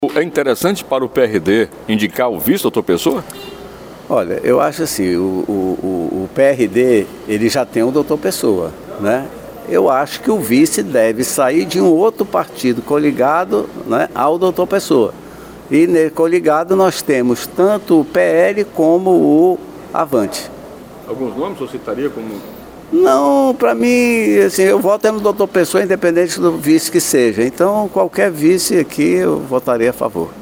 É interessante para o PRD indicar o vice, doutor Pessoa? Olha, eu acho assim, o PRD, ele já tem o doutor Pessoa, né? Eu acho que o vice deve sair de um outro partido coligado, né, ao doutor Pessoa. E coligado nós temos tanto o PL como o Avante. Alguns nomes você citaria como... Não, para mim, assim, eu voto no doutor Pessoa, independente do vice que seja. Então, qualquer vice aqui eu votaria a favor.